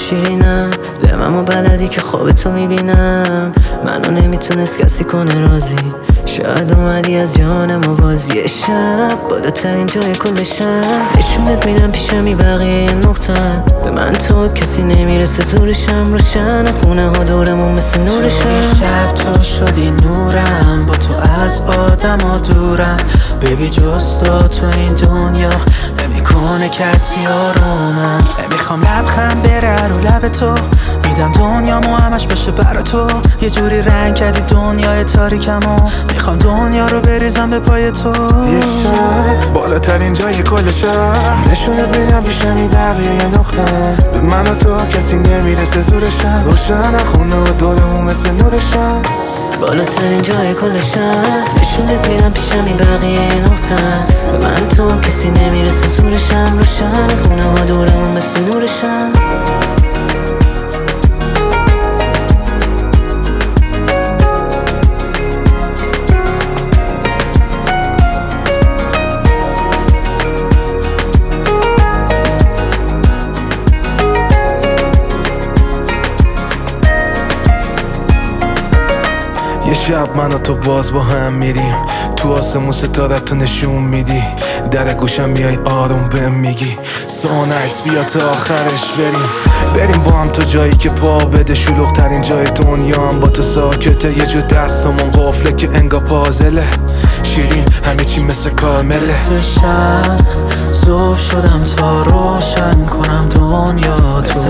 شیرینم لممو بلدی که خواب تو میبینم منو نمیتونست کسی کنه راضی شاید اومدی از جان موازی شب بالاترین جای کل شب نشونت میدم پیشمی بقیه نقطن به من تو کسی نمیرسه زورشم روشن خونه ها دورمون مثل نورشم شب تو شدی نورم با تو از آدم ها دورم بیبی جز تو این دنیا نمیکنه کسی آرومم نمیخوام لبخند بره رو لب تو میدم دنیامو همش بشه برا تو یه جوری رنگ کردی دنیای تاریکمو میخوام دنیا رو بریزم به پای تو یه شب بالاترین جای کل شهر نشونت میدم پیشمی بقیه یه نقطه به من و تو کسی نمیرسه زورشم روشن خونه و دورمون مثل نورشم بالاترین جای کل شهر نشونت میدم پیشمی بقیه نقطه به من تو کسی نمیرسه زورشم روشن خونه ها دورمون مثل نورشم یه شب من و تو باز با هم میریم تو آسمون ستاره تو نشون میدی در گوشم میای آروم بهم میگی So nice بیا تا آخرش بریم با هم تو جایی که پا بده شلوغ ترین جای دنیا هم با تو ساکته یه جو دستمون قفله که انگا پازله شیرین همه چی مثل کارمله مثل شب زوب شدم تا روشن کنم دنیا تو مثل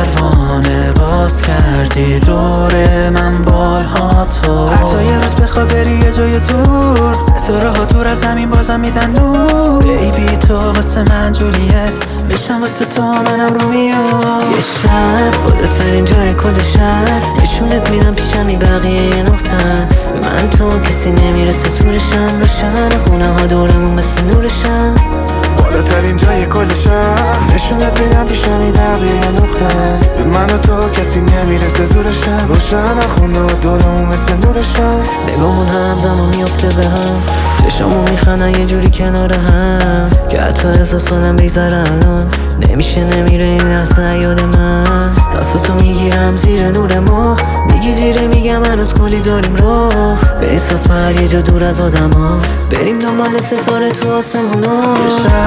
پروانه باز کردی دور من بالها تو حتی یه روز بخوا بری یه جای دور ستاره ها دور از همین بازم میدن نور بیبی تو واسه من جولیت میشم واسه تو منم رومیو یه شب بالاترین جای کل شهر نشونت میدم پیشمی بقیه نقطن به من تو کسی نمیرسه زورشم روشن خونه ها دورمون مثل نورشم بالاترین جای کل شهر نشونت میدم پیشمی بقیه نقطه به من و تو کسی نمیرسه زورشم روشن خونه و دورمون مثل نورشم نگامون همزمان میفته به هم چشامون میخندن یه جوری کنار هم که حتی احساس کنم بگذره الان نمیشه نمیره این لحظه یاد من دستاتو میگیرم زیر نور ما میگی دیره میگم هنوز کلی داریم راه بریم سفر یه جا دور از آدم ها بریم دنبال ستاره تو آسمون ها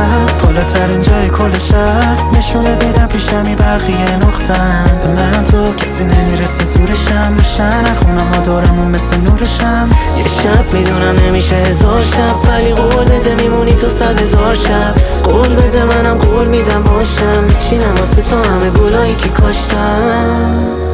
شب بالاترین جای کل شهر نشونت میدم پیشمی بقیه نقطن به من تو کسی نمیرسه زورشم روشن خونه ها دورمون مثل نورشم یه شب میدونم نمیشه هزار شب ولی قول بده میمونی تو 100,000 شب قول بده منم قول میدم باشم میچینم واسه تو همه گلایی که کاشتم